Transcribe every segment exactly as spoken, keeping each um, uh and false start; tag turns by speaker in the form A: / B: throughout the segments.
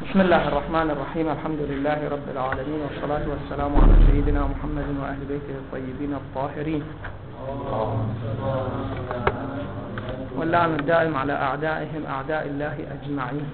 A: بسم الله الرحمن الرحيم. الحمد لله رب العالمين، والصلاة والسلام على سيدنا محمد وأهل بيته الطيبين الطاهرين، واللعن الدائم على أعدائهم أعداء الله أجمعين.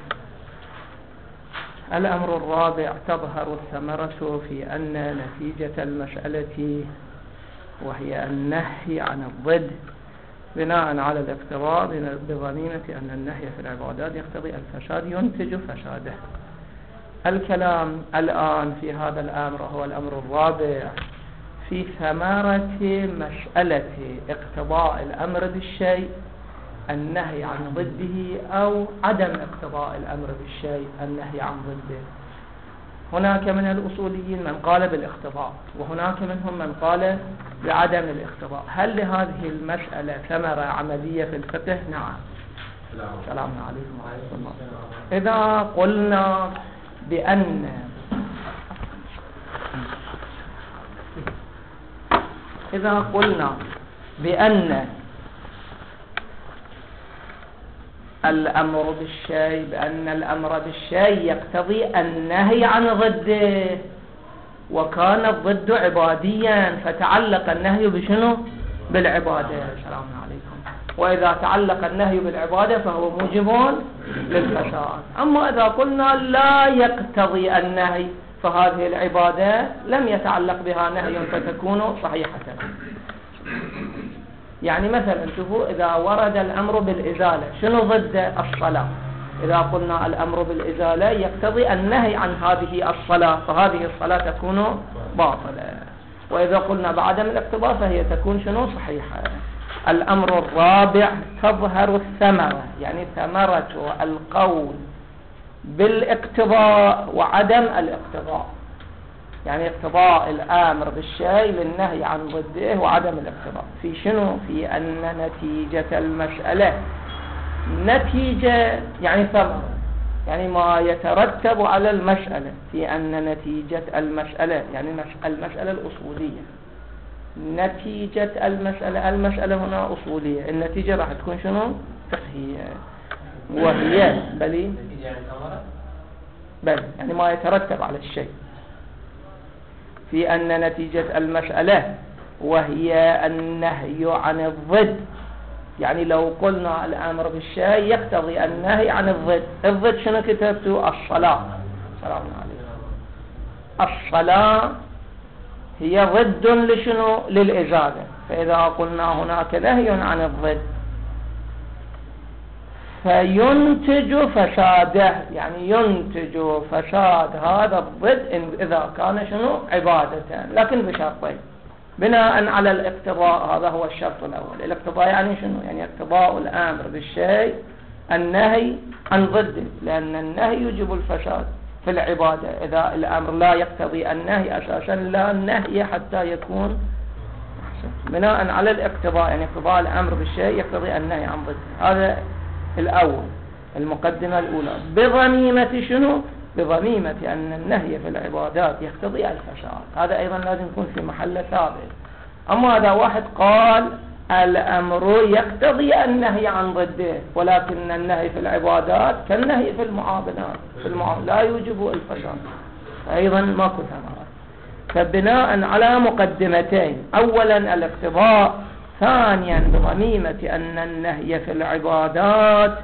A: الأمر الرابع: تظهر الثمرة في أن نتيجة المسألة وهي النهي عن الضد بناء على الاقتضاء بضمينة أن النهي في العبادات يقتضي الفساد ينتج فساده. الكلام الآن في هذا الأمر هو الأمر الرابع في ثمرة مسألة اقتضاء الأمر بالشيء النهي عن ضده أو عدم اقتضاء الأمر بالشيء النهي عن ضده. هناك من الأصوليين من قال بالاقتضاء، وهناك منهم من قال بعدم الاقتضاء. هل لهذه المسألة ثمرة عملية في الفقه؟ نعم. السلام عليكم ورحمة الله. إذا قلنا بأن إذا قلنا بأن الأمر بالشيء بأن الأمر بالشيء يقتضي النهي عن ضده، وكان الضد عباديا فتعلق النهي بشنو؟ بالعبادة. السلام عليكم. وإذا تعلق النهي بالعبادة فهو موجب للفساد. أما إذا قلنا لا يقتضي النهي فهذه العبادة لم يتعلق بها نهي فتكون صحيحة. يعني مثلا شوفوا، إذا ورد الأمر بالإزالة شنو ضد الصلاة؟ إذا قلنا الأمر بالإزالة يقتضي النهي عن هذه الصلاة فهذه الصلاة تكون باطلة. وإذا قلنا بعدم الاقتضاء فهي تكون شنو؟ صحيحة. الأمر الرابع: تظهر الثمرة، يعني ثمرة القول بالاقتضاء وعدم الاقتضاء، يعني اقتضاء الآمر بالشيء للنهي عن ضده وعدم الاقتضاء في شنو؟ في أن نتيجة المسألة نتيجة يعني ثمرة، يعني ما يترتب على المسألة، في أن نتيجة المسألة يعني المسألة الأصولية، نتيجة المسألة المسألة هنا أصولية، النتيجة راح تكون شنو؟ فقهية. وهي بل بل يعني ما يترتب على الشيء، في أن نتيجة المسألة وهي النهي عن الضد. يعني لو قلنا الأمر بالشيء يقتضي النهي عن الضد. الضد شنو كتبته؟ الصلاة. السلام عليكم. الصلاة هي ضد لشنو؟ للإزالة. فإذا قلنا هناك نهي عن الضد فينتج فساده، يعني ينتج فساد هذا الضد إذا كان شنو؟ عبادة، لكن بشرطين بناء على الاقتضاء. هذا هو الشرط الأول. الاقتضاء يعني شنو؟ يعني اقتضاء الأمر بالشيء النهي عن ضده، لأن النهي يجب الفساد في العبادة. إذا الأمر لا يقتضي النهي أساسا لا النهي حتى يكون بناء على الاقتضاء، يعني اقتضاء الأمر بالشيء يقتضي النهي عن ضده. هذا الأول، المقدمة الأولى. بضميمة شنو؟ بضميمة أن النهي في العبادات يقتضي الفساد. هذا أيضا لازم يكون في محل ثابت. أما هذا واحد قال الأمر يقتضي النهي عن ضده، ولكن النهي في العبادات كالنهي في المعاملات في المعاملات لا يوجب الفساد، أيضا ماكو ثمرة. فبناء على مقدمتين: أولا الاقتضاء، ثانيا بضميمة أن النهي في العبادات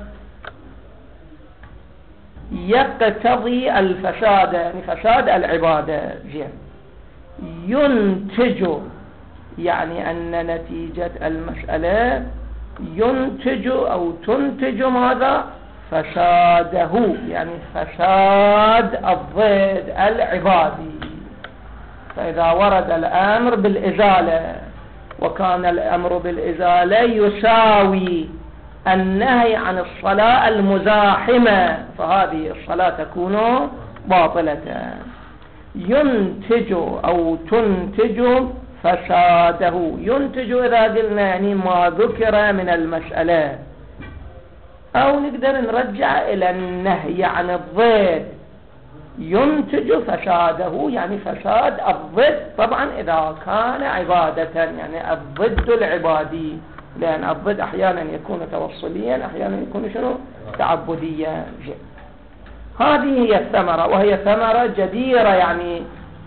A: يقتضي الفساد، يعني فساد العبادة. زين. ينتج، يعني أن نتيجة المسألة ينتج أو تنتج ماذا؟ فساده، يعني فساد الضد العبادي. فإذا ورد الأمر بالإزالة وكان الأمر بالإزالة يساوي النهي عن الصلاة المزاحمة فهذه الصلاة تكون باطلة. ينتج أو تنتج فساده. ينتج إذا قلنا يعني ما ذكر من المسألة، أو نقدر نرجع إلى النهي عن الضد. ينتج فساده يعني فساد الضد، طبعا إذا كان عبادة، يعني الضد العبادي، لأن الضد أحيانا يكون توصليا أحيانا يكون شنو؟ تعبديا. هذه هي الثمرة، وهي ثمرة جديرة يعني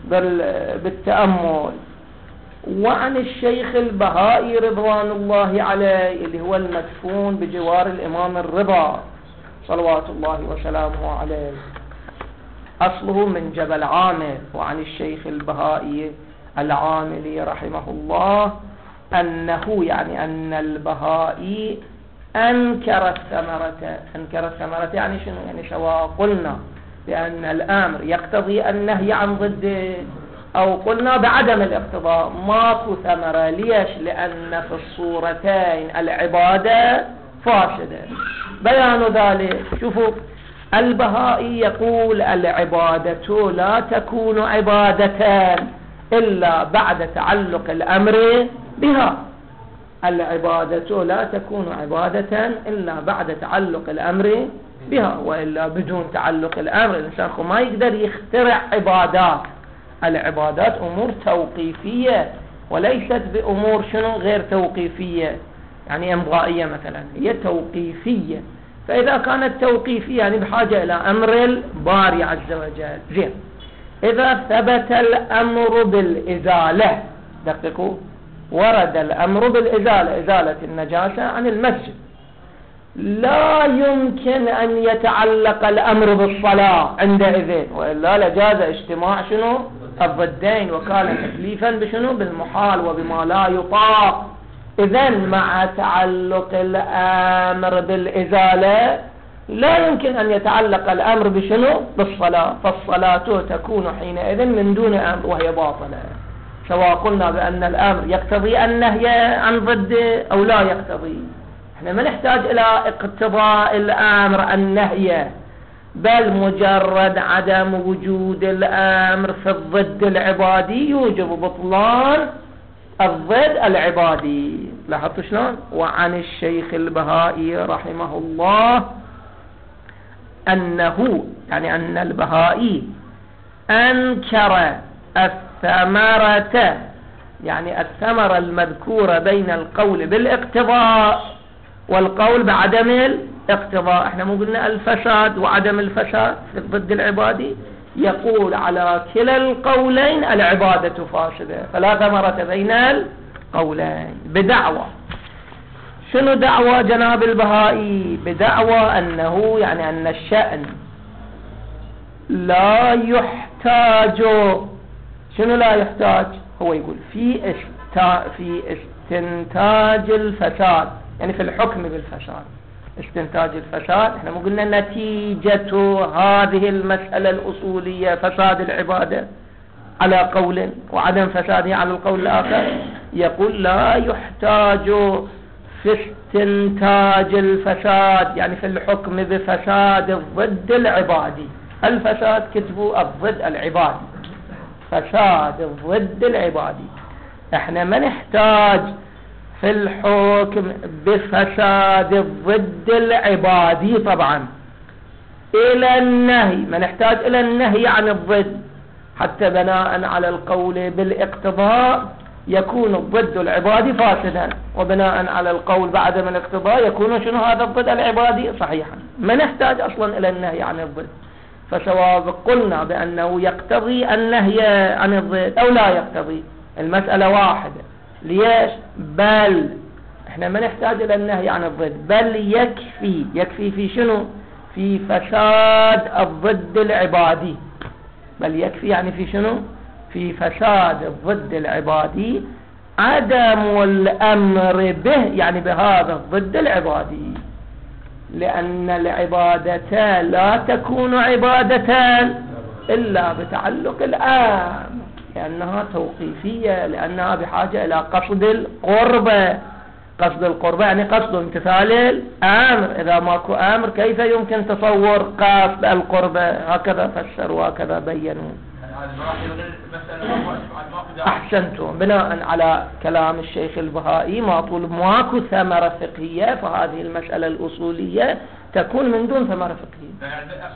A: بالتأمل. وعن الشيخ البهائي رضوان الله عليه اللي هو المدفون بجوار الإمام الرضا صلوات الله وسلامه عليه، أصله من جبل عامر. وعن الشيخ البهائي العاملي رحمه الله أنه يعني أن البهائي أنكر الثمرة. أنكر الثمرة يعني شنو؟ يعني سواء قلنا بأن الأمر يقتضي النهي عن ضده أو قلنا بعدم الاقتضاء ماكو ثمرة. ليش؟ لأن في الصورتين العبادة فاسدة. بيان ذلك شوفوا، البهائي يقول العبادة لا تكون عبادة إلا بعد تعلق الأمر بها. العبادة لا تكون عبادة إلا بعد تعلق الأمر بها، وإلا بدون تعلق الأمر الإنسان ما يقدر يخترع عبادات. العبادات أمور توقيفية وليست بأمور شنو غير توقيفية، يعني إمضائية مثلا، هي توقيفية. فإذا كانت توقيفية يعني بحاجة إلى أمر الباري عز وجل. زين، إذا ثبت الأمر بالإزالة، دققوا، ورد الأمر بالإزالة، إزالة النجاسة عن المسجد، لا يمكن أن يتعلق الأمر بالصلاة عندئذ، وإلا لجاز اجتماع شنو الضدين، وكان تكليفا بشنو بالمحال وبما لا يطاق. إذن مع تعلق الأمر بالإزالة لا يمكن أن يتعلق الأمر بشنو بالصلاة، فالصلاة تكون حينئذ من دون أمر وهي باطلة، سواء قلنا بأن الأمر يقتضي النهي عن ضده أو لا يقتضي. احنا ما نحتاج إلى اقتضاء الأمر النهي، بل مجرد عدم وجود الأمر في الضد العبادي يوجب بطلان الضد العبادي. لاحظتوا شلون؟ وعن الشيخ البهائي رحمه الله أنه يعني أن البهائي أنكر الثمرة، يعني الثمرة المذكورة بين القول بالاقتضاء والقول بعدم الاقتضاء. احنا مو قلنا الفساد وعدم الفساد في الضد العبادي؟ يقول على كلا القولين العبادة فاسدة، فلا ثمرة بين القولين. بدعوى شنو دعوى جناب البهائي؟ بدعوى أنه يعني أن الشأن لا يحتاج. شنو لا يحتاج؟ هو يقول في استا في استنتاج الفساد، يعني في الحكم بالفساد. استنتاج الفساد احنا مو قلنا نتيجة هذه المسألة الأصولية فساد العبادة على قول وعدم فسادها على القول الآخر. يقول لا يحتاج في استنتاج الفساد، يعني في الحكم بفساد الضد العبادي. الفساد كتبوا الضد العبادي، فساد الضد العبادي. احنا ما نحتاج في الحكم بفساد الضد العبادي طبعا إلى النهي، ما نحتاج إلى النهي عن الضد، حتى بناء على القول بالاقتضاء يكون الضد العبادي فاسدا، وبناء على القول بعدم الاقتضاء يكون شنو هذا الضد العبادي صحيحا. ما نحتاج أصلا إلى النهي عن الضد. فسواء قلنا بأنه يقتضي النهي عن الضد أو لا يقتضي، المسألة واحدة. ليش؟ بل احنا ما نحتاج الى النهي عن الضد، بل يكفي يكفي في شنو؟ في فساد الضد العبادي. بل يكفي يعني في شنو؟ في فساد الضد العبادي عدم الامر به، يعني بهذا الضد العبادي، لان العبادة لا تكون عبادة الا بتعلق الامر، لأنها توقيفية، لأنها بحاجة إلى قصد القربة. قصد القربة يعني قصد امتثال الأمر. إذا ماكو أمر كيف يمكن تصور قصد القربة؟ هكذا فسروا وهكذا بينوا. أحسنتم. بناء على كلام الشيخ البهائي ما طول ماكو ثمرة فقهية، فهذه المسألة الأصولية تكون من دون ثمرة فقهية.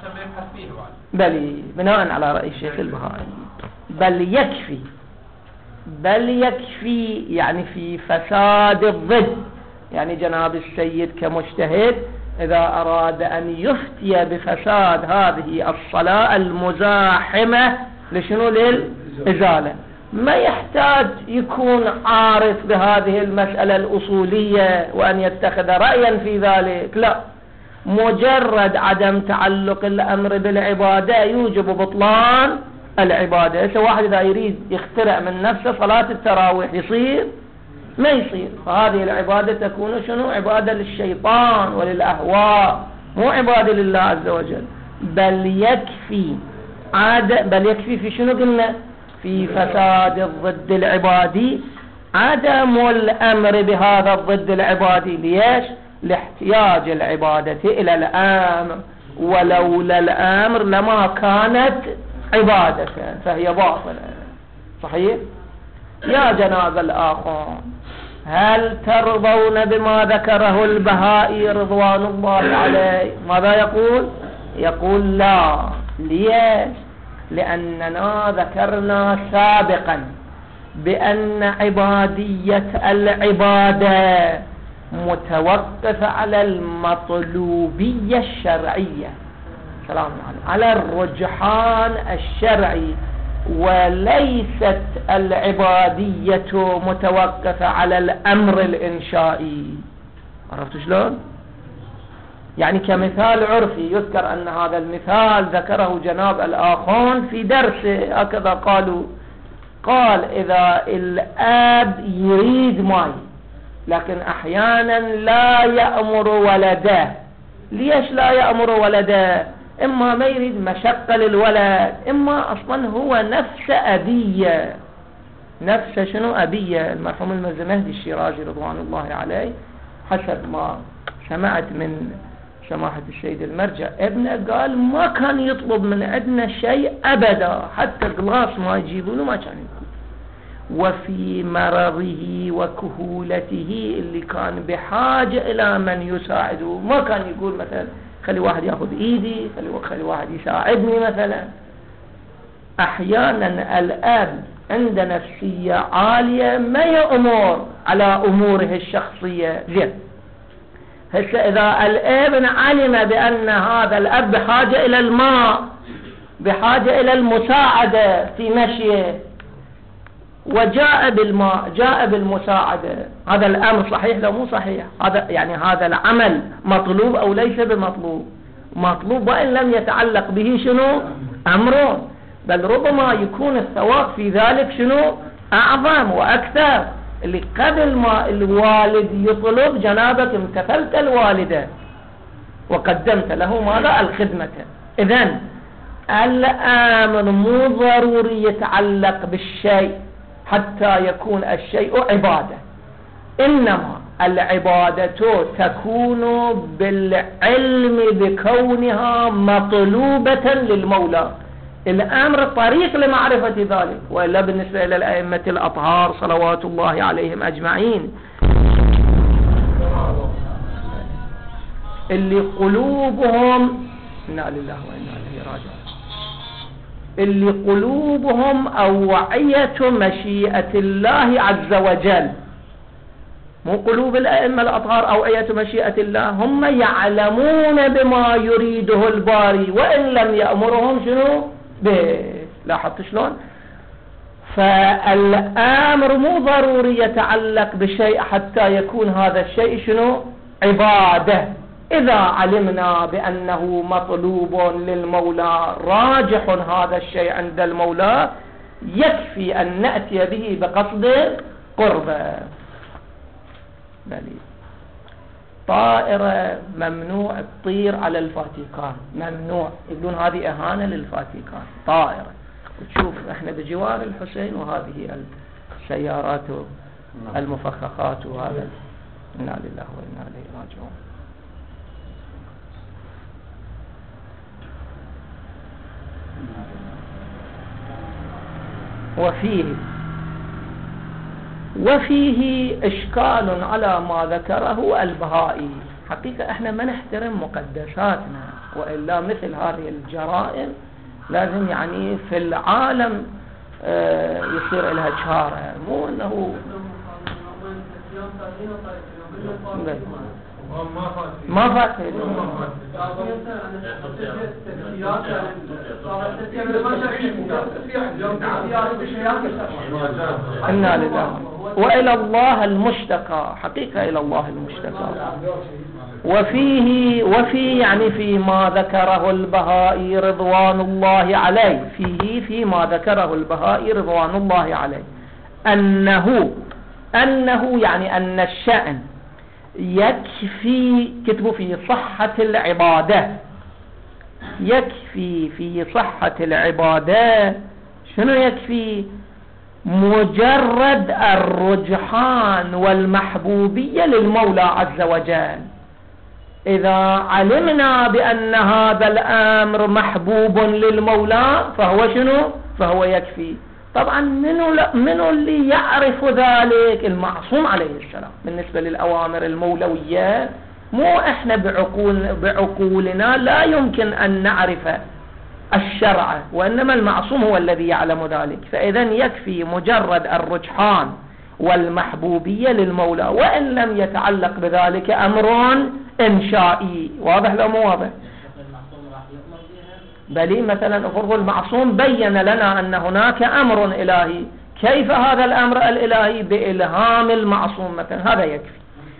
A: بل بناء على رأي الشيخ البهائي بل يكفي بل يكفي يعني في فساد الضد. يعني جناب السيد كمجتهد إذا أراد أن يفتي بفساد هذه الصلاة المزاحمة لشنو؟ للإزالة، ما يحتاج يكون عارف بهذه المسألة الأصولية وأن يتخذ رأيا في ذلك، لا، مجرد عدم تعلق الأمر بالعبادة يوجب بطلان العبادة. إذا واحد إذا يريد يخترع من نفسه صلاة التراويح يصير؟ ما يصير. فهذه العبادة تكون شنو؟ عبادة للشيطان وللأهواء، مو عبادة لله عز وجل. بل يكفي عاد بل يكفي في شنو قلنا؟ في فساد الضد العبادي عدم الأمر بهذا الضد العبادي. ليش؟ لاحتياج العبادة إلى الأمر، ولولا الأمر لما كانت عبادة، فهي باطلة. صحيح؟ يا جناب الآخر، هل ترضون بما ذكره البهائي رضوان الله عليه؟ ماذا يقول؟ يقول لا. ليش؟ لأننا ذكرنا سابقا بأن عبادية العبادة متوقفة على المطلوبية الشرعية، سلام عليكم، على الرجحان الشرعي، وليست العبادية متوقفة على الأمر الإنشائي. عرفتوا شلون؟ يعني كمثال عرفي يذكر أن هذا المثال ذكره جناب الآخون في درس، هكذا قالوا، قال إذا الأب يريد ماي لكن أحيانا لا يأمر ولده. ليش لا يأمر ولده؟ إما ما يريد مشقة للولد، إما أصلا هو نفس أبية، نفس شنو؟ أبية. المرحوم المزمهدي الشيرازي رضوان الله عليه حسب ما سمعت من سماحة السيد المرجع ابنه قال ما كان يطلب من عندنا شيء أبدا، حتى قلاص ما يجيبونه ما كان يطلب. وفي مرضه وكهولته اللي كان بحاجة إلى من يساعده ما كان يقول مثلا خلي واحد ياخذ ايدي، خلي خلي واحد يساعدني مثلا. احيانا الاب عنده نفسية عالية ما يأمر على اموره الشخصية. زين، هسه اذا الابن علم بان هذا الاب بحاجة الى الماء، بحاجة الى المساعدة في مشيه، وجاء بالماء، جاء بالمساعدة، هذا الأمر صحيح لو مو صحيح؟ هذا يعني هذا العمل مطلوب أو ليس بمطلوب؟ مطلوب، وإن لم يتعلق به شنو؟ أمر، بل ربما يكون الثواب في ذلك شنو؟ أعظم وأكثر. اللي قبل ما الوالد يطلب جنابك امتثلت الوالدة وقدمت له ماذا؟ الخدمة. إذن الأمر مو ضروري يتعلق بالشيء حتى يكون الشيء عبادة، إنما العبادة تكون بالعلم بكونها مطلوبة للمولى. الأمر طريق لمعرفة ذلك، وإلا بالنسبة إلى الأئمة الأطهار صلوات الله عليهم أجمعين اللي قلوبهم إنا لله وإنا إليه راجعون، اللي قلوبهم أوعية مشيئة الله عز وجل، مو قلوب الأئمة الأطهار أوعية مشيئة الله، هم يعلمون بما يريده الباري وإن لم يأمرهم شنو به. لاحظت شلون؟ فالأمر مو ضروري يتعلق بشيء حتى يكون هذا الشيء شنو؟ عبادة. إذا علمنا بأنه مطلوب للمولى راجح هذا الشيء عند المولى يكفي أن نأتي به بقصد قربه. بلي طائرة ممنوع تطير على الفاتيكان، ممنوع، يقولون هذه إهانة للفاتيكان. طائرة وتشوف احنا بجوار الحسين وهذه السيارات المفخخات وهذا، إنا لله وإنا إليه راجعون. وفيه وفيه إشكال على ما ذكره البهائي. حقيقة احنا ما نحترم مقدساتنا، وإلا مثل هذه الجرائم لازم يعني في العالم اه يصير لها شهارة، مو انه ما فات إنا لله وإلى الله المشتكى، حقيقة إلى الله المشتكى. وفيه وفي يعني فيما ذكره البهائي رضوان الله عليه، فيه فيما ذكره البهائي رضوان الله عليه أنه أنه يعني أن الشأن يكفي، كتبوا في صحة العبادة، يكفي في صحة العبادة شنو يكفي؟ مجرد الرجحان والمحبوبية للمولى عز وجل. إذا علمنا بأن هذا الأمر محبوب للمولى فهو شنو؟ فهو يكفي. طبعا منو, منو اللي يعرف ذلك؟ المعصوم عليه السلام. بالنسبة للأوامر المولوية مو احنا بعقول بعقولنا لا يمكن أن نعرف الشرع، وإنما المعصوم هو الذي يعلم ذلك. فإذا يكفي مجرد الرجحان والمحبوبية للمولى، وإن لم يتعلق بذلك أمر إنشائي. واضح لو مو واضح؟ بل مثلا أفرض المعصوم بين لنا أن هناك أمر إلهي، كيف هذا الأمر الإلهي؟ بإلهام المعصوم مثلا، هذا يكفي،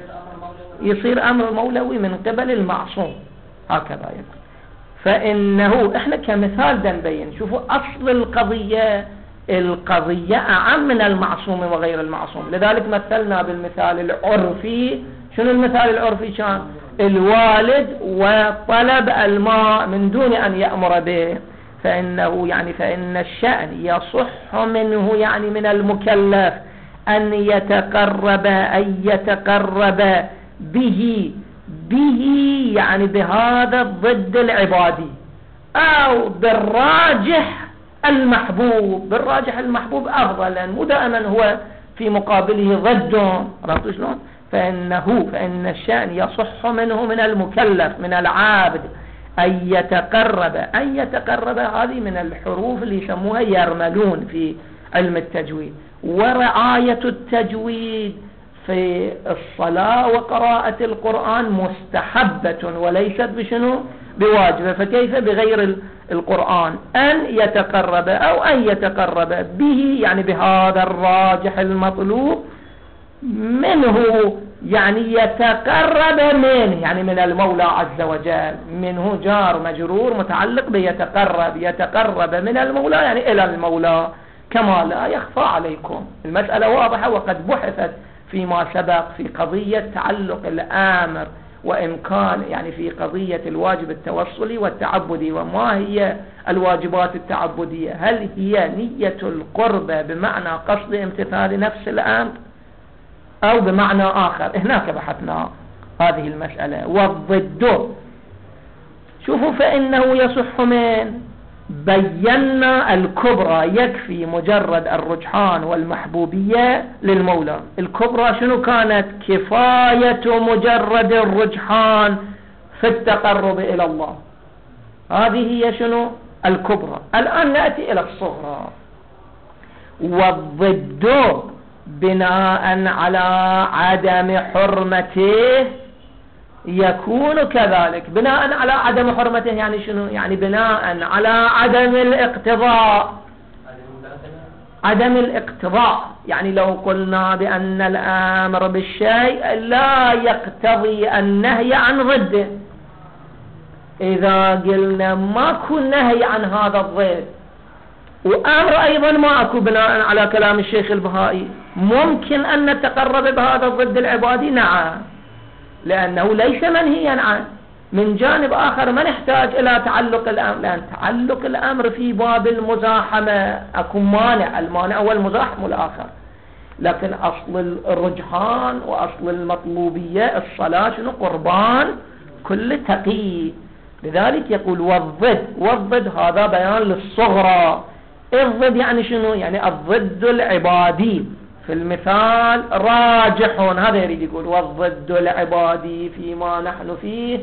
A: يصير أمر مولوي من قبل المعصوم، هكذا يكفي. فإنه إحنا كمثال نبين، شوفوا أصل القضية، القضية أعم من المعصوم وغير المعصوم. لذلك مثلنا بالمثال العرفي. شنو المثال العرفي؟ كان الوالد وطلب الماء من دون أن يأمر به، فإنه يعني فإن الشأن يصح منه يعني من المكلف أن يتقرب أن يتقرب به به يعني بهذا الضد العبادي، أو بالراجح المحبوب. بالراجح المحبوب أفضل، لأن مو دائما هو في مقابله ضد. عرفتوا شلون؟ فإنه فإن الشأن يصح منه من المكلف من العابد أن يتقرب أن يتقرب هذه من الحروف اللي يسموها يرملون في علم التجويد. ورعاية التجويد في الصلاة وقراءة القرآن مستحبة وليست بشنو؟ بواجبة. فكيف بغير القرآن؟ أن يتقرب أو أن يتقرب به يعني بهذا الراجح المطلوب منه، يعني يتقرب منه يعني من المولى عز وجل. منه جار مجرور متعلق بيتقرب، يتقرب من المولى يعني إلى المولى، كما لا يخفى عليكم. المسألة واضحة، وقد بحثت فيما سبق في قضية تعلق الآمر وإمكان يعني في قضية الواجب التوصلي والتعبدي. وما هي الواجبات التعبدية؟ هل هي نية القربة بمعنى قصد امتثال نفس الأمر، أو بمعنى آخر؟ هناك بحثنا هذه المسألة. والضد شوفوا فإنه يصح من بينا الكبرى، يكفي مجرد الرجحان والمحبوبية للمولى. الكبرى شنو كانت؟ كفاية مجرد الرجحان في التقرب إلى الله، هذه هي شنو؟ الكبرى. الآن نأتي إلى الصغرى. والضد بناء على عدم حرمته يكون كذلك. بناء على عدم حرمته يعني شنو؟ يعني بناء على عدم الاقتضاء. عدم الاقتضاء يعني لو قلنا بأن الأمر بالشيء لا يقتضي النهي عن ضده، إذا قلنا ماكو نهي عن هذا الضد وأمر أيضا ماكو، بناء على كلام الشيخ البهائي ممكن أن نتقرب بهذا الضد العبادي؟ نعم، لأنه ليس منهيا عنه. من جانب آخر ما نحتاج إلى تعلق الأمر، لأن تعلق الأمر في باب المزاحمة أكون مانع، المانع والمزاحم الآخر. لكن أصل الرجحان وأصل المطلوبية الصلاة شنو؟ قربان كل تقي. لذلك يقول والضد. والضد هذا بيان للصغرى. الضد يعني شنو؟ يعني الضد العبادي. في المثال راجح، هذا يريد يقول والضد العبادي فيما نحن فيه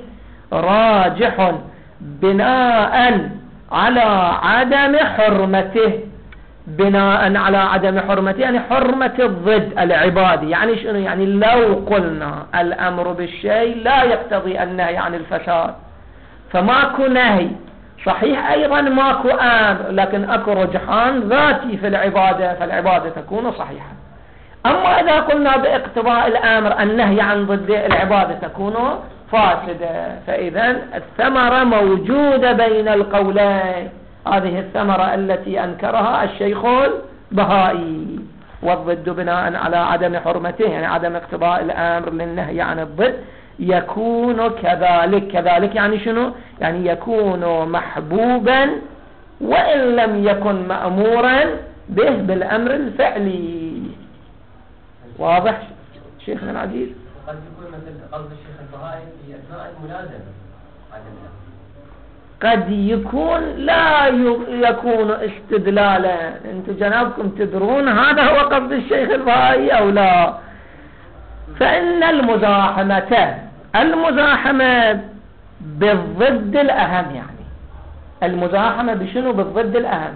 A: راجح بناء على عدم حرمته. بناء على عدم حرمته، يعني حرمة الضد العبادي. يعني شنو؟ يعني لو قلنا الأمر بالشيء لا يقتضي النهي عن الفساد، فماكو نهي صحيح، أيضا ماكو أمر، لكن أكو رجحان ذاتي في العبادة، فالعبادة تكون صحيحة. أما إذا قلنا باقتضاء الأمر النهي عن ضد العبادة تكون فاسدة. فإذا الثمرة موجودة بين القولين، هذه الثمرة التي أنكرها الشيخ البهائي. والضد بناء على عدم حرمته، يعني عدم اقتضاء الأمر للنهي عن الضد، يكون كذلك. كذلك يعني شنو؟ يعني يكون محبوبا وإن لم يكن مأمورا به بالأمر الفعلي. واضح شيخنا العزيز؟
B: قد يكون مثل قصد الشيخ البهائي في أثناء الملازمة عدم الأمر،
A: قد يكون لا يكون استدلالا. انتم جنابكم تدرون هذا هو قصد الشيخ البهائي أو لا. فإن المزاحمة المزاحمة بالضد الأهم، يعني المزاحمة بشنو؟ بالضد الأهم.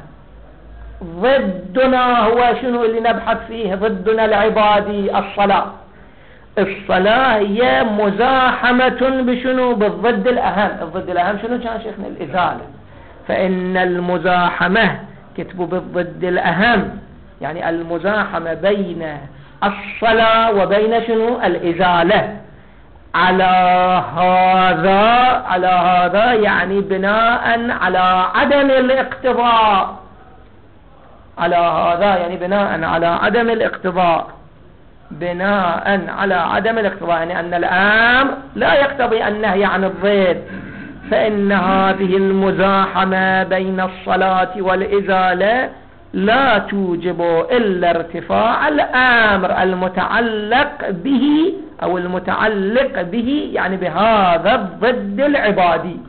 A: ضدنا هو شنو اللي نبحث فيه؟ ضدنا العبادي الصلاة. الصلاة هي مزاحمة بشنو؟ بالضد الأهم. الضد الأهم شنو كان شيخنا؟ الإزالة. فإن المزاحمة كتبوا بالضد الأهم، يعني المزاحمة بين الصلاة وبين شنو؟ الإزالة. على هذا على هذا يعني بناء على عدم الاقتضاء. على هذا يعني بناء على عدم الاقتضاء. بناء على عدم الاقتضاء يعني أن الأمر لا يقتضي النهي عن الضد، فإن هذه المزاحمة بين الصلاة والإزالة لا توجب إلا ارتفاع الأمر المتعلق به أو المتعلق به، يعني بهذا الضد العبادي.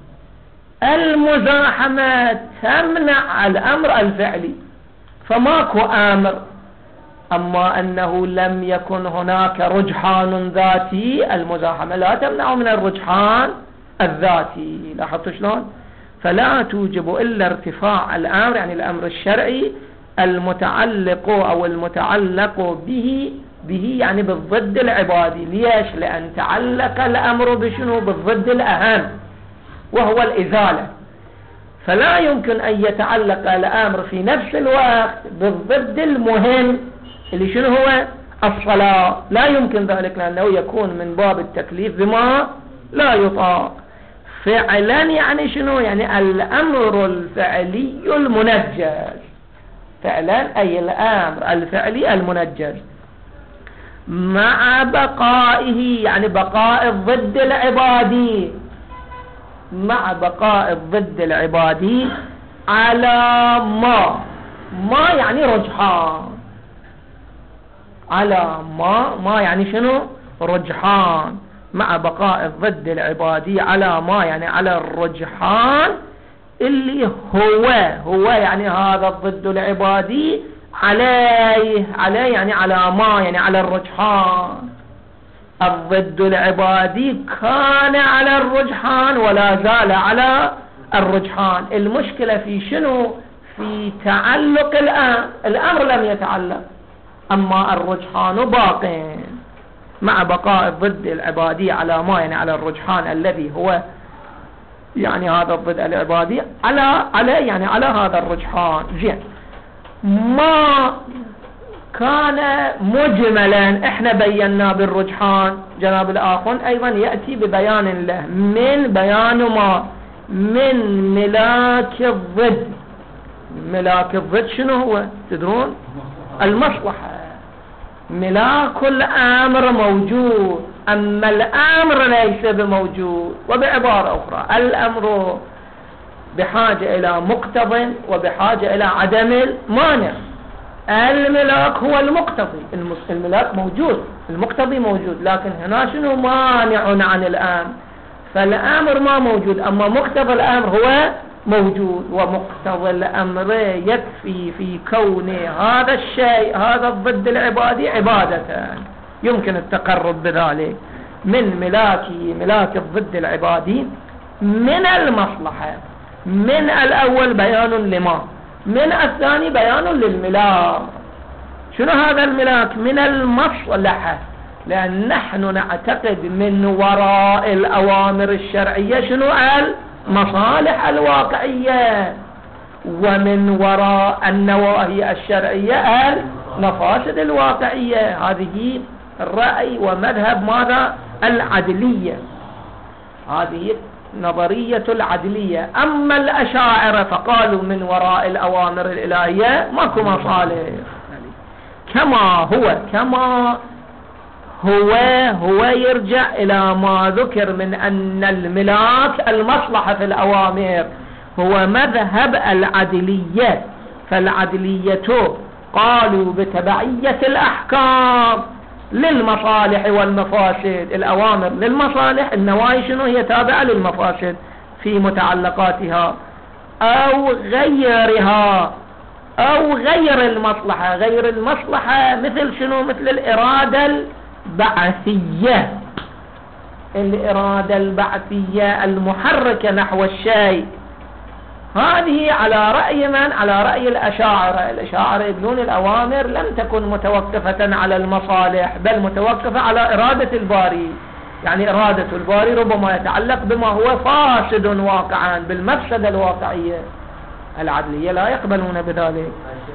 A: المزاحمة تمنع الأمر الفعلي، فماكو أمر. أما أنه لم يكن هناك رجحان ذاتي، المزاحمة لا تمنع من الرجحان الذاتي. لاحظتوا شلون؟ فلا توجب إلا ارتفاع الأمر، يعني الأمر الشرعي المتعلق أو المتعلق به به يعني بالضد العبادي. ليش؟ لأن تعلق الأمر بشنو؟ بالضد الأهم وهو الإزالة. فلا يمكن أن يتعلق الأمر في نفس الوقت بالضد المهم اللي شنو هو؟ الصلاة. لا يمكن ذلك، لأنه يكون من باب التكليف بما لا يطاق. فعلا يعني شنو؟ يعني الأمر الفعلي المنجز. فعلا أي الأمر الفعلي المنجز مع بقائه، يعني بقاء الضد العبادي، مع بقاء الضد العبادي على ما ما يعني رجحان. على ما ما يعني شنو؟ رجحان. مع بقاء الضد العبادي على ما يعني على الرجحان اللي هو هو يعني هذا الضد العبادي عليه عليه يعني على ما يعني على الرجحان. الضد العبادي كان على الرجحان ولا زال على الرجحان. المشكلة في شنو؟ في تعلق الأمر. الأمر لم يتعلق، أما الرجحان باق. مع بقاء الضد العبادي على ما يعني على الرجحان الذي هو يعني هذا الضد العبادي على على يعني على هذا الرجحان. زين، ما كان مجملا احنا بينا بالرجحان، جناب الآخون أيضا يأتي ببيان له من بيان ما من ملاك الضد. ملاك الضد شنو هو؟ تدرون؟ المصلحة. ملاك الأمر موجود، أما الأمر ليس بموجود. وبعبارة أخرى الأمر بحاجة إلى مقتضى وبحاجة إلى عدم المانع. الملاك هو المقتضي، الملاك موجود، المقتضي موجود، لكن هنا شنو؟ مانع عن الأمر. فالأمر ما موجود، أما مقتضى الأمر هو موجود. ومقتضى الأمر يكفي في كون هذا الشيء هذا الضد العبادي عبادة، يمكن التقرب بذلك من ملاكي ملاك الضد العبادي من المصلحة. من الأول بيان لما من الثاني بيان للملاك. شنو هذا الملاك؟ من المصلحة، لأن نحن نعتقد من وراء الأوامر الشرعية شنو؟ المصالح الواقعية، ومن وراء النواهي الشرعية المفاسد الواقعية. هذه الرأي ومذهب ماذا؟ العدلية، هذه نظرية العدلية. أما الأشاعرة فقالوا من وراء الأوامر الإلهية ماكو مصالح، كما هو كما هو هو يرجع إلى ما ذكر من أن الملاك المصلحة في الأوامر، هو مذهب العدلية. فالعدلية قالوا بتبعية الأحكام للمصالح والمفاسد، الأوامر للمصالح، النواهي شنو؟ هي تابعة للمفاسد في متعلقاتها أو غيرها أو غير المصلحة. غير المصلحة مثل شنو؟ مثل الإرادة البعثية، الإرادة البعثية المحركة نحو الشيء، هذه على رأي من؟ على رأي الأشاعرة. الأشاعرة يقولون الأوامر لم تكن متوقفة على المصالح، بل متوقفة على إرادة الباري. يعني إرادة الباري ربما يتعلق بما هو فاسد واقعا، بالمفسدة الواقعية. العدلية لا يقبلون بذلك.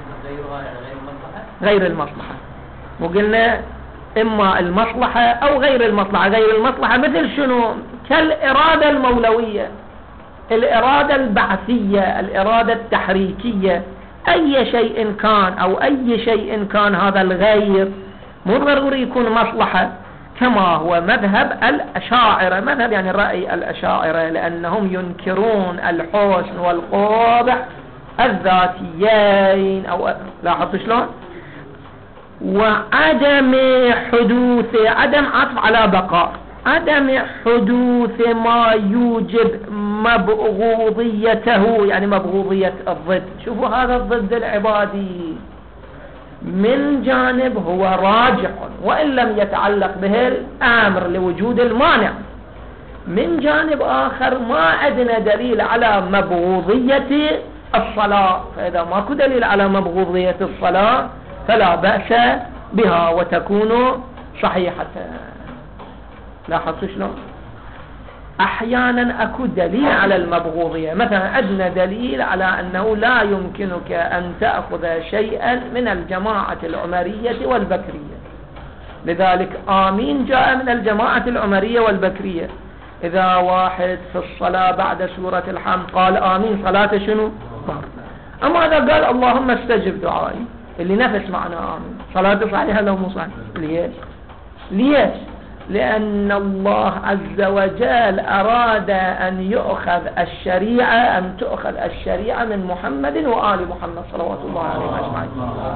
A: غير المصلحة، وقلنا إما المصلحة أو غير المصلحة. غير المصلحة مثل شنو؟ كالإرادة المولوية، الإرادة البعثية، الإرادة التحريكية. أي شيء كان أو أي شيء كان هذا الغير مو ضروري يكون مصلحة، كما هو مذهب الأشاعرة. مذهب يعني رأي الأشاعرة، لأنهم ينكرون الحسن والقبح الذاتيين، أو لاحظت شلون؟ وعدم حدوث، عدم عطف على بقاء، عدم حدوث ما يوجب مبغوضيته، يعني مبغوضية الضد. شوفوا هذا الضد العبادي من جانب هو راجح وإن لم يتعلق به الأمر لوجود المانع، من جانب آخر ما عندنا دليل على مبغوضية الصلاة. فإذا ماكو دليل على مبغوضية الصلاة فلا بأس بها وتكون صحيحة. لاحظت شلون؟ أحيانا أكو دليل على المبغوضية، مثلا عندنا دليل على أنه لا يمكنك أن تأخذ شيئا من الجماعة العمرية والبكرية، لذلك آمين جاء من الجماعة العمرية والبكرية. إذا واحد في الصلاة بعد سورة الحمد قال آمين، صلاة شنو؟ أما إذا قال اللهم استجب دعائي، اللي نفس معنى آمين، صلاة صحيحة لو مو صحيحة. ليش؟ ليش؟ لأن الله عز وجل أراد أن يؤخذ الشريعة، أن تؤخذ الشريعة من محمد وآل محمد صلوات الله عليه أجمعين،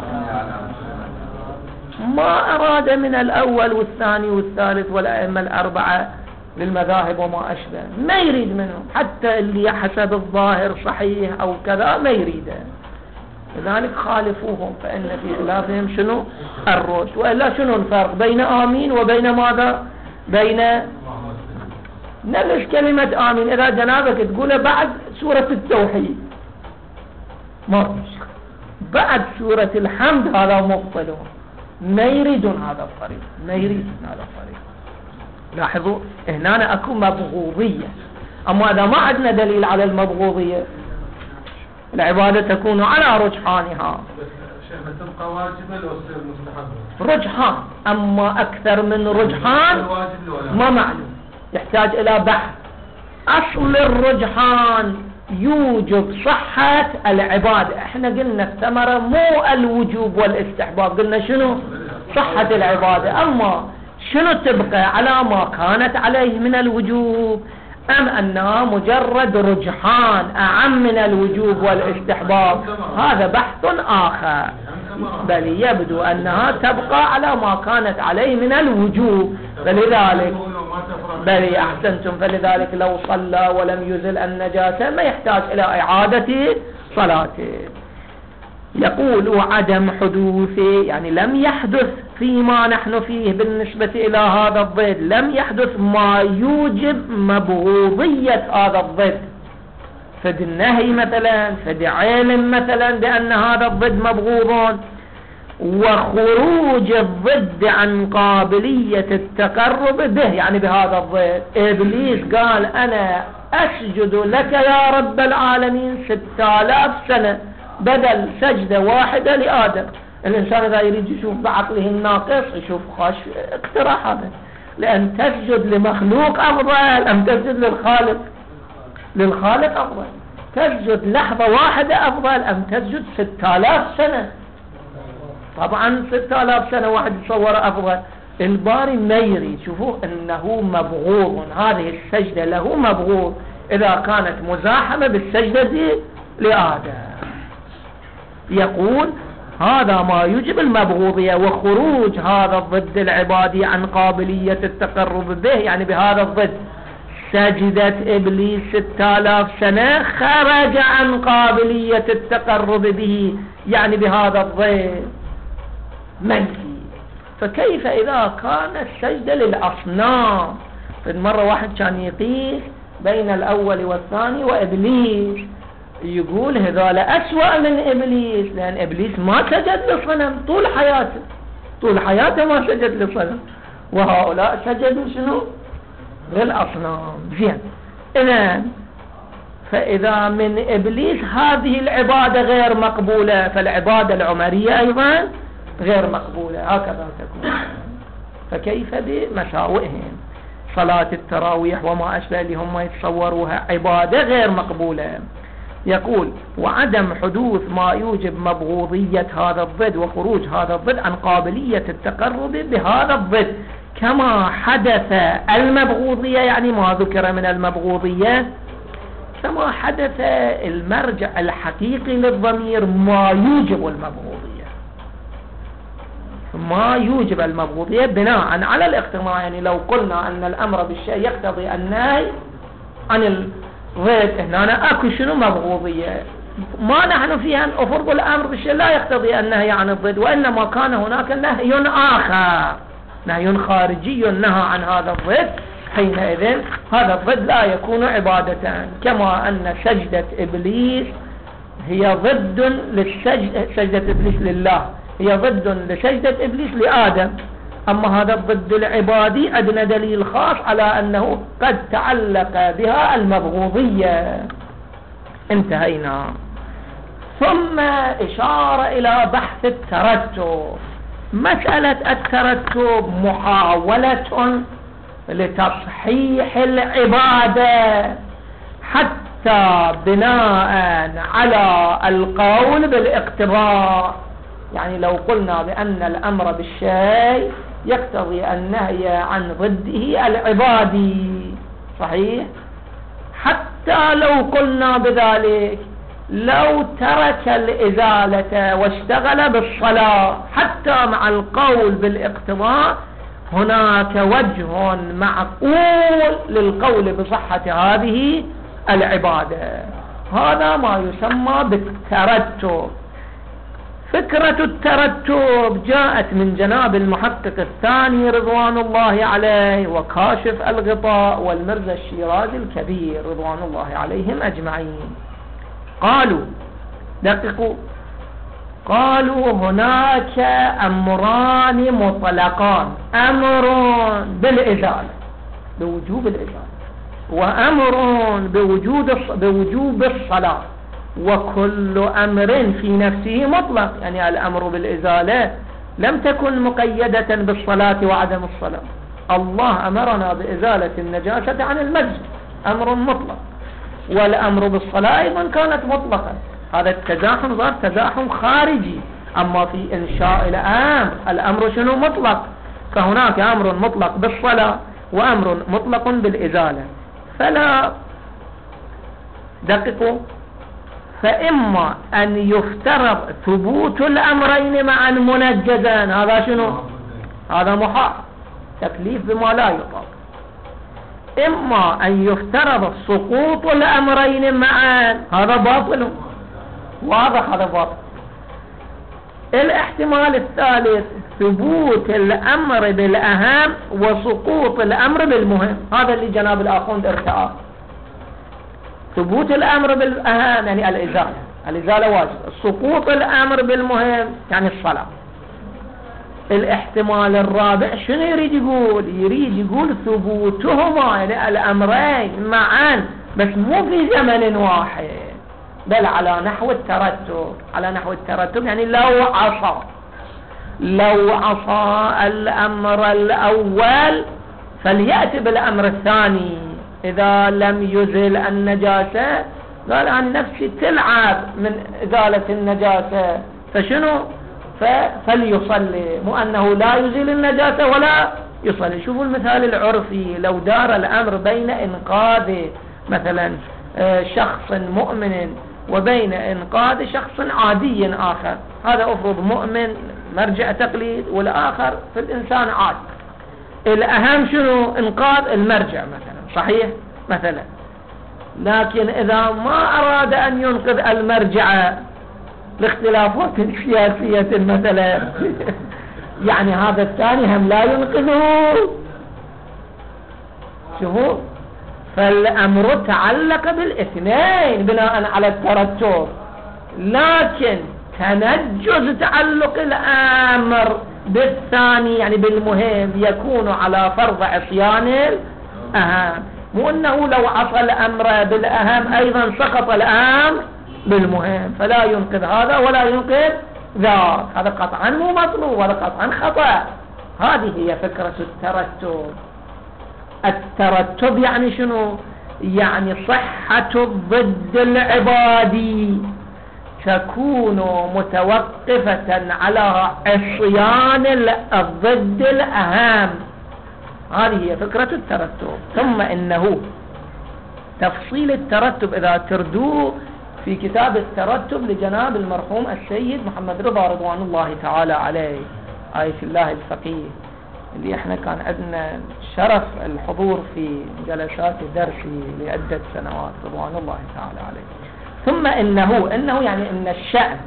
A: ما أراد من الأول والثاني والثالث والأئمة الأربعة للمذاهب وما أشبه، ما يريد منهم، حتى اللي حسب الظاهر صحيح أو كذا ما يريده. لذلك خالفوهم، فإن في خلافهم شنو؟ الرشد. وإلا شنو الفرق بين آمين وبين ماذا؟ بين نفس كلمة آمين إذا جنابك تقوله بعد سورة التوحيد ما فيش، بعد سورة الحمد هذا مبطلون، ما يريدون هذا الطريق، ما يريدون هذا الطريق. لاحظوا هنا أكو مبغوضية. أما إذا ما عندنا دليل على المبغوضية العبادة تكون على رجحانها.
C: شيخ تبقى واجبة لو تصير مستحبة؟
A: رجحان، أما أكثر من رجحان ما معلوم، يحتاج إلى بحث. أصل الرجحان يوجب صحة العبادة. احنا قلنا الثمرة مو الوجوب والاستحباب، قلنا شنو؟ صحة العبادة. أما شنو تبقى على ما كانت عليه من الوجوب، أم أنها مجرد رجحان أعم من الوجوب والاستحباب، هذا بحث آخر. بل يبدو أنها تبقى على ما كانت عليه من الوجوب، فلذلك بل أحسنتم، فلذلك لو صلى ولم يزل النجاسة ما يحتاج إلى إعادة صلاته. يقول عدم حدوث، يعني لم يحدث فيما نحن فيه بالنسبة إلى هذا الضد، لم يحدث ما يوجب مبغوضية هذا الضد. فد النهي مثلا، فد علم مثلا بأن هذا الضد مبغوض. وخروج الضد عن قابلية التقرب به، يعني بهذا الضد إبليس قال أنا أسجد لك يا رب العالمين ستة آلاف سنة بدل سجدة واحدة لآدم. الإنسان إذا يريد يشوف بعقله الناقص يشوف خاش اقتراح هذا، لأن تسجد لمخلوق أفضل أم تسجد للخالق؟ للخالق أفضل. تسجد لحظة واحدة أفضل أم تسجد ستة آلاف سنة؟ طبعا ستة آلاف سنة واحد يصور أفضل. الباري ما يريد، شوفوا أنه مبغوض، هذه السجدة له مبغوض إذا كانت مزاحمة بالسجدة لآدم. يقول هذا ما يجب المبغوضية، وخروج هذا الضد العبادي عن قابلية التقرب به، يعني بهذا الضد سجدة إبليس ستة آلاف سنة خرج عن قابلية التقرب به، يعني بهذا الضد منفي. فكيف إذا كان السجدة للأصنام؟ فمرة واحد كان يقيس بين الأول والثاني وإبليس، يقول هذا أسوأ من إبليس، لأن إبليس ما سجد لصنم طول حياته، طول حياته ما سجد لصنم، وهؤلاء سجدوا شنو؟ للأصنام. زين، إذن فإذا من إبليس هذه العبادة غير مقبولة، فالعبادة العمرية أيضا غير مقبولة، هكذا تكون. فكيف بمساوئهم؟ صلاة التراويح وما أشبه اللي هم يتصوروها عبادة غير مقبولة. يقول وعدم حدوث ما يوجب مبغوضية هذا الضد وخروج هذا الضد عن قابلية التقرب بهذا الضد، كما حدث المبغوضية، يعني ما ذكر من المبغوضية، كما حدث المرجع الحقيقي للضمير ما يوجب المبغوضية، ما يوجب المبغوضية بناء على الاقتضاء. يعني لو قلنا أن الأمر بالشيء يقتضي النهي عن الضد، هنا أنا أكو شنو مبغوضية؟ ما نحن فيها أن أفرض الأمر بالشيء لا يقتضي النهي عن الضد، وإنما كان هناك نهي آخر، نهي خارجي نهى عن هذا الضد، حينئذ هذا الضد لا يكون عبادة. كما أن سجدة إبليس هي ضد للسجدة، سجدة إبليس لله هي ضد لسجدة إبليس لآدم، أما هذا الضد العبادي عندنا دليل خاص على أنه قد تعلق بها المبغوضية. انتهينا. ثم إشارة إلى بحث الترتب. مسألة الترتب محاولة لتصحيح العبادة حتى بناء على القول بالاقتضاء. يعني لو قلنا بأن الأمر بالشيء يقتضي النهي عن ضده العبادي، صحيح؟ حتى لو قلنا بذلك لو ترك الإزالة واشتغل بالصلاة حتى مع القول بالاقتضاء، هناك وجه معقول للقول بصحة هذه العبادة. هذا ما يسمى بالترتب. فكرة الترتب جاءت من جناب المحقق الثاني رضوان الله عليه وكاشف الغطاء والمرزا الشيرازي الكبير رضوان الله عليهم أجمعين. قالوا دققوا، قالوا هناك أمران مطلقان، أمر بالإزالة بوجوب الإزالة، وأمر بوجود بوجوب الصلاة، وكل أمر في نفسه مطلق. يعني الأمر بالإزالة لم تكن مقيدة بالصلاة وعدم الصلاة، الله أمرنا بإزالة النجاسة عن المسجد، أمر مطلق، والأمر بالصلاة أيضا كانت مطلقة. هذا التزاحم صار تزاحم خارجي. أما في إنشاء الأمر الأمر شنو مطلق، فهناك أمر مطلق بالصلاة وأمر مطلق بالإزالة. فلا دققوا، فإما أن يفترض ثبوت الأمرين معا منجزا، هذا شنو؟ هذا محال، تكليف بما لا يطاق. إما أن يفترض سقوط الأمرين معا، هذا باطل واضح، هذا باطل. الاحتمال الثالث ثبوت الأمر بالأهم وسقوط الأمر بالمهم، هذا اللي جناب الآخوند ارتعاه. ثبوت الأمر بالأهم يعني الإزالة، الإزالة واجب. سقوط الأمر بالمهم يعني الصلاة. الاحتمال الرابع شنو يريد يقول؟ يريد يقول ثبوتهما يعني الأمرين معا بس مو في زمن واحد، بل على نحو الترتب. على نحو الترتب يعني لو عصى لو عصى الأمر الأول فليأتي بالأمر الثاني. إذا لم يزل النجاسة قال عن نفسي تلعب من إزالة النجاسة فشنو فليصلي، مو أنه لا يزيل النجاسة ولا يصلي. شوفوا المثال العرفي، لو دار الأمر بين إنقاذ مثلا شخص مؤمن وبين إنقاذ شخص عادي آخر، هذا أفرض مؤمن مرجع تقليد والآخر في الإنسان عادي، الأهم شنو؟ إنقاذ المرجع مثلا، صحيح مثلا. لكن إذا ما أراد أن ينقذ المرجع لاختلافات سياسية مثلا يعني هذا الثاني هم لا ينقذه. شوفوا، فالأمر تعلق بالاثنين بناء على الترتب، لكن تنجز تعلق الأمر بالثاني يعني بالمهم يكون على فرض عصيان الأهم، مو أنه لو عصى الأمر بالأهم أيضا سقط الأمر بالمهم، فلا ينقذ هذا ولا ينقذ ذاك، هذا قطعا مو مطلوب، هذا قطعا خطأ. هذه هي فكرة الترتب. الترتب يعني شنو؟ يعني صحة الضد العبادي تكون متوقفة على عصيان الضد الأهم. هذه هي فكرة الترتب. ثم إنه تفصيل الترتب إذا تردوه في كتاب الترتب لجناب المرحوم السيد محمد رضا رضوان الله تعالى عليه، آية الله الفقيه، اللي احنا كان عندنا شرف الحضور في جلسات درسي لعدة سنوات رضوان الله تعالى عليه. ثم إنه إنه يعني إن الشأن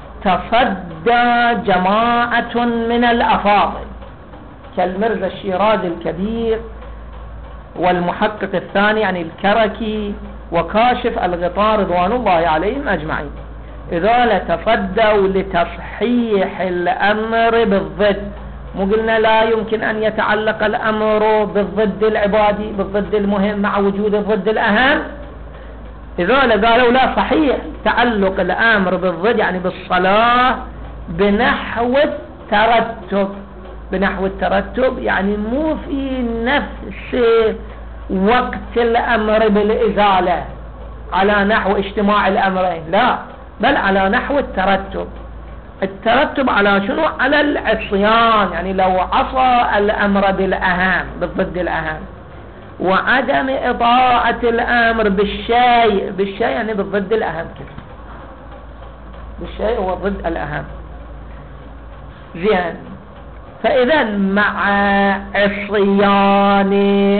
A: تصدى جماعة من الأفاضل كالمرزا الشيرازي الكبير والمحقق الثاني يعني الكركي وكاشف الغطاء رضوان الله عليهم أجمعين، إذا تصدوا لتصحيح الأمر بالضد. مو قلنا لا يمكن أن يتعلق الأمر بالضد العبادي بالضد المهم مع وجود الضد الأهم؟ إذا قالوا لا، صحيح تعلق الأمر بالضد يعني بالصلاة بنحو الترتب. بنحو الترتب يعني مو في نفس وقت الأمر بالإزالة على نحو اجتماع الأمرين، لا، بل على نحو الترتب. الترتب على شنو؟ على العصيان، يعني لو عصى الأمر بالأهم بالضد الأهم، وعدم إطاعة الأمر بالشيء بالشيء يعني بالضد الأهم كده، بالشيء هو ضد الأهم. زين، فإذا مع عصيان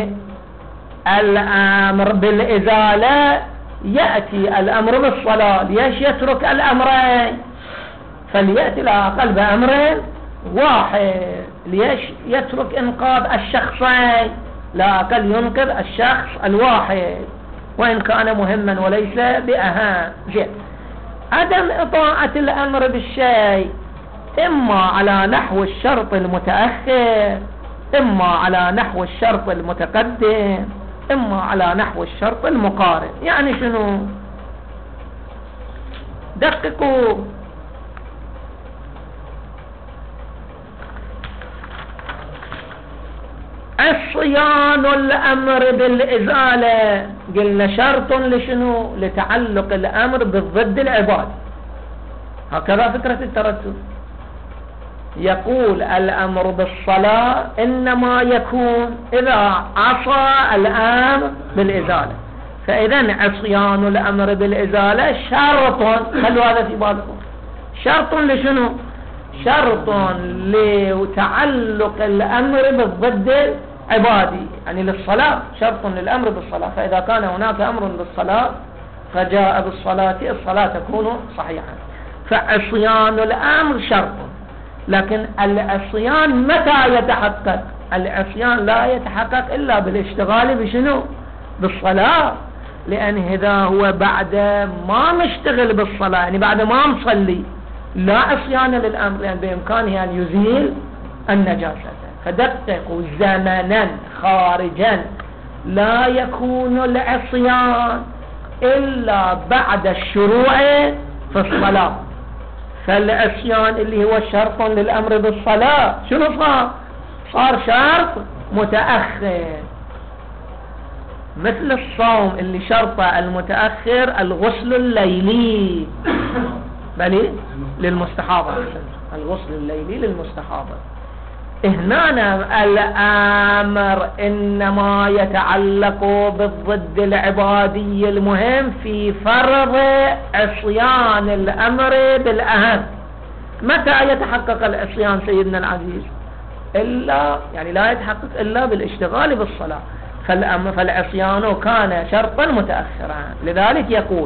A: الأمر بالإزالة يأتي الأمر بالصلاة، ليش يترك الأمرين؟ فليأتي الأقل بأمر واحد. ليش يترك إنقاذ الشخصين؟ لا أقل ينقذ الشخص الواحد وإن كان مهما وليس بأهم. جيد. عدم إطاعة الأمر بالشيء إما على نحو الشرط المتأخر، إما على نحو الشرط المتقدم، إما على نحو الشرط المقارن. يعني شنو؟ دققوا. عصيان الأمر بالإزالة قلنا شرط لشنو؟ لتعلق الأمر بالضد العباد. هكذا فكرة الترتب. يقول الأمر بالصلاة إنما يكون إذا عصى الأمر بالإزالة، فإذا عصيان الأمر بالإزالة شرط، خلوا هذا في بالكم، شرط لشنو؟ شرط لتعلق الأمر بالضد العبادي، يعني للصلاة، شرط للأمر بالصلاة. فإذا كان هناك أمر بالصلاة فجاء بالصلاة الصلاة تكون صحيحة. فعصيان الأمر شرط، لكن العصيان متى يتحقق؟ العصيان لا يتحقق إلا بالاشتغال بشنو؟ بالصلاة. لأن إذا هو بعد ما مشتغل بالصلاة يعني بعد ما مصلي لا عصيان للأمر، لأن بإمكانه أن يزيل النجاسة. فدققوا زمنا خارجا لا يكون العصيان إلا بعد الشروع في الصلاة. فالعصيان اللي هو شرط للأمر بالصلاة شنو صار؟ صار شرط متأخر، مثل الصوم اللي شرطه المتأخر الغسل الليلي بلي للمستحاضة، الغسل الليلي للمستحاضة. هنا الأمر إنما يتعلق بالضد العبادي المهم في فرض عصيان الأمر بالأهم. متى يتحقق العصيان سيدنا العزيز؟ إلا يعني لا يتحقق إلا بالاشتغال بالصلاة. فالعصيان كان شرطا متأخرا، لذلك يقول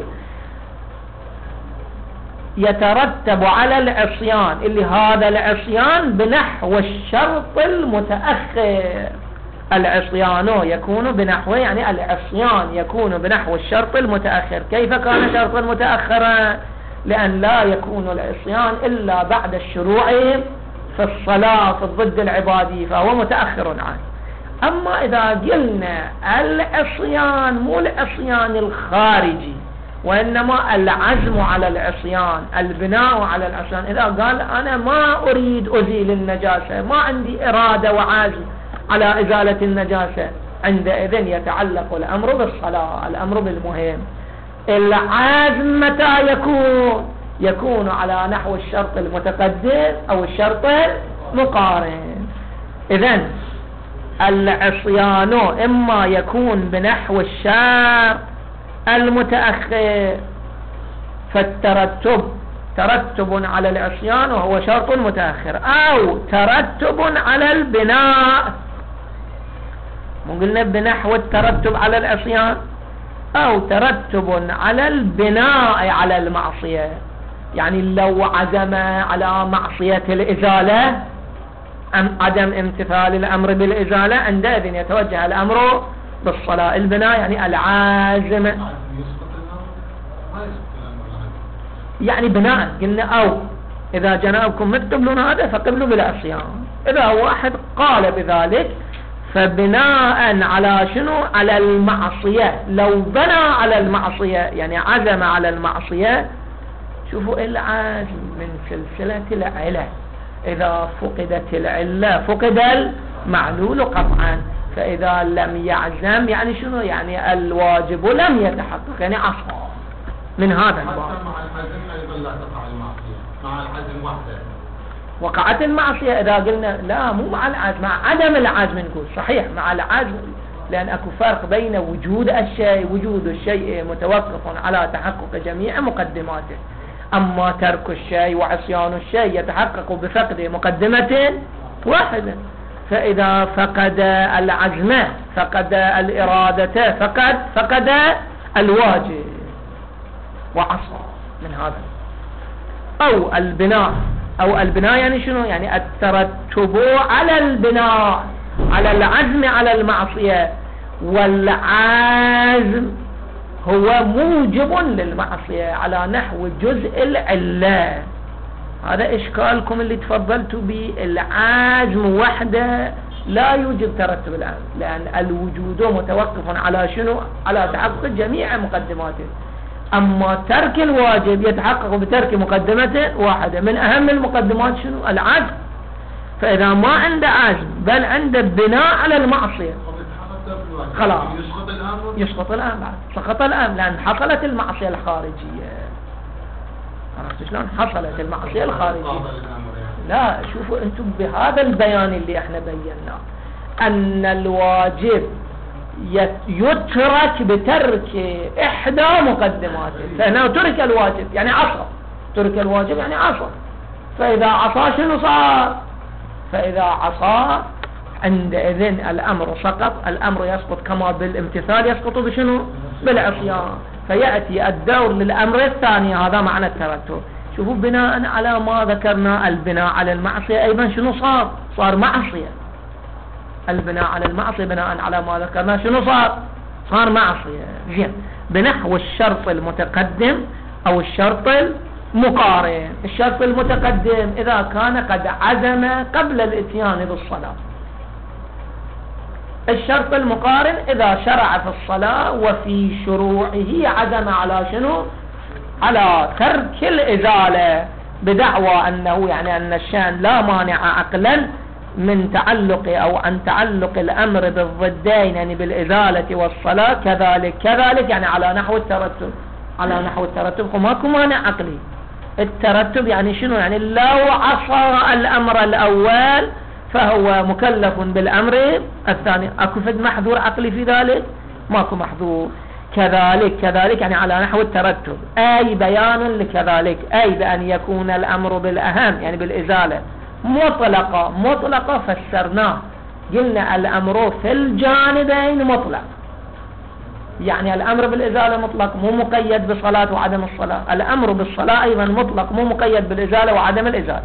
A: يترتب على العصيان اللي هذا العصيان بنحو الشرط المتأخر. العصيان يكون بنحو يعني العصيان يكون بنحو الشرط المتأخر. كيف كان شرطا متأخرا؟ لأن لا يكون العصيان إلا بعد الشروع في الصلاة في الضد العبادي، فهو متأخر عنه. أما إذا قلنا العصيان مو العصيان الخارجي وإنما العزم على العصيان، البناء على العصيان، إذا قال أنا ما أريد أزيل النجاسة، ما عندي إرادة وعزم على إزالة النجاسة، عندئذ يتعلق الأمر بالصلاة، الأمر بالمهم. العزم متى يكون؟ يكون على نحو الشرط المتقدم أو الشرط المقارن. إذن العصيان إما يكون بنحو الشرط المتأخر، فالترتب ترتب على العصيان وهو شرط متأخر، أو ترتب على البناء، مو قلنا بنحو الترتب على العصيان، أو ترتب على البناء على المعصية. يعني لو عزم على معصية الإزالة أم عدم امتثال الأمر بالإزالة، عندئذ يتوجه الأمر بالصلاة. البناء يعني العازم يعني بناء، قلنا أو إذا جنابكم ما تقبلون هذا فقبلوا بالعصيان. إذا واحد قال بذلك فبناء على شنو؟ على المعصية. لو بنى على المعصية يعني عزم على المعصية، شوفوا العزم من سلسلة العلة، إذا فقدت العلة فقد المعلول قطعا. فإذا لم يعزم يعني شنو؟ يعني الواجب لم يتحقق، يعني عصى من هذا الباب.
C: مع العزم أيضا لا تقع المعصية، مع العزم وحده
A: وقعت المعصية. إذا قلنا لا مو مع العزم، مع عدم العزم نقول صحيح مع العزم، لأن أكو فرق بين وجود الشيء، وجود الشيء متوقف على تحقق جميع مقدماته، أما ترك الشيء وعصيان الشيء يتحقق بفقد مقدمة واحدة. فإذا فقد العزم فقد الإرادة فقد فقد الواجب وعصى من هذا. أو البناء، أو البناء يعني شنو؟ يعني الترتب على البناء، على العزم على المعصية. والعزم هو موجب للمعصية على نحو جزء العلة. هذا إشكالكم اللي تفضلتوا به. العزم وحده لا يوجب ترتب الأمر، لأن الوجود متوقف على شنو؟ على تحقق جميع مقدماته. أما ترك الواجب يتحقق بترك مقدمة واحدة، من أهم المقدمات شنو؟ العزم. فإذا ما عنده عزم بل عنده بناء على المعصية خلاص
C: يسقط الأمر،
A: يسقط الأمر، سقط الأمر، لأن حصلت المعصية الخارجية. عرفت شلون؟ حصلت المعصية الخارجية. لا شوفوا أنتم بهذا البيان اللي احنا بيناه أن الواجب يترك بترك إحدى مقدماته. فهنا ترك الواجب يعني عصى، ترك الواجب يعني عصى. فإذا عصى شنو صار؟ فإذا عصى عندئذ الأمر سقط. الأمر يسقط كما بالامتثال يسقط بشنو؟ بالعصيان. فيأتي الدور للأمر الثاني، هذا معنى الترتب. شوفوا بناء على ما ذكرنا البناء على المعصية أيضا شنو صار؟ صار معصية. البناء على المعصية بناء على ما ذكرنا شنو صار؟ صار معصية. زين، بنحو الشرط المتقدم أو الشرط المقارن. الشرط المتقدم إذا كان قد عزم قبل الاتيان بالصلاة، الشرط المقارن إذا شرع في الصلاة وفي شروعه عزم على شنو؟ على ترك الإزالة، بدعوى أنه يعني أن الشأن لا مانع عقلا من تعلق أو عن تعلق الأمر بالضدين، يعني بالإزالة والصلاة كذلك كذلك، يعني على نحو الترتب، على نحو الترتب وماكو مانع عقلي. الترتب يعني شنو؟ يعني لو عصى الأمر الأول فهو مكلف بالأمر الثاني. أكو فد محذور عقلي في ذلك؟ ماكو محذور. كذلك كذلك يعني على نحو الترتب، أي بيان لكذلك، أي بأن يكون الأمر بالأهم يعني بالإزالة مطلقة. مطلقة فسرناه قلنا الأمر في الجانبين مطلق، يعني الأمر بالإزالة مطلق مو مقيد بصلاة وعدم الصلاة، الأمر بالصلاة أيضا مطلق مو مقيد بالإزالة وعدم الإزالة.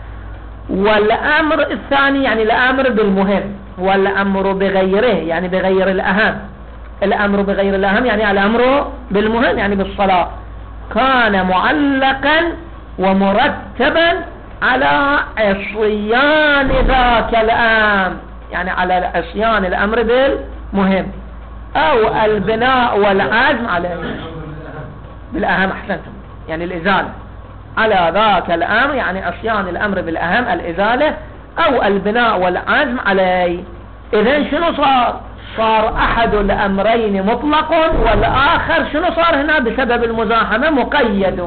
A: والأمر الثاني يعني الأمر بالمهم، والأمر بغيره يعني بغير الأهم. الأمر بغير الأهم يعني الأمر بالمهم يعني بالصلاة كان معلقا ومرتبا على عصيان ذاك الأمر، يعني على عصيان الأمر بالمهم أو البناء والعزم عليه بالأهم. أحسنتم، يعني الإزالة على ذاك الأمر يعني عصيان الأمر بالأهم الإزالة أو البناء والعزم عليه. إذن شنو صار؟ صار أحد الأمرين مطلق والآخر شنو صار هنا بسبب المزاحمة؟ مقيد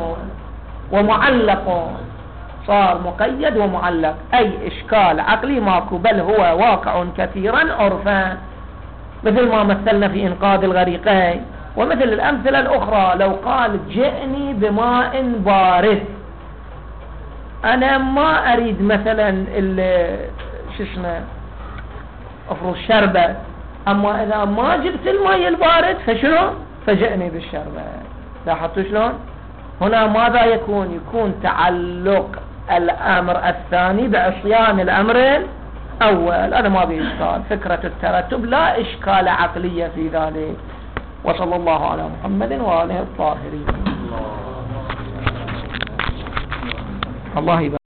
A: ومعلق. صار مقيد ومعلق، أي إشكال عقلي ماكو، بل هو واقع كثيرا عرفا، مثل ما مثلنا في إنقاذ الغريقين ومثل الأمثلة الأخرى. لو قال جئني بماء بارد، أنا ما أريد مثلا شو اسمه أفرض شربة، أما إذا ما جبت الماء البارد فشنو؟ فجئني بالشربة. لاحظتوا شلون؟ هنا ماذا يكون؟ يكون تعلق الأمر الثاني بعصيان الأمر الأول. أنا ما بي إشكال، فكرة الترتب لا إشكال عقلية في ذلك. وصلى الله على محمد وآله الطاهرين. الله يبارك.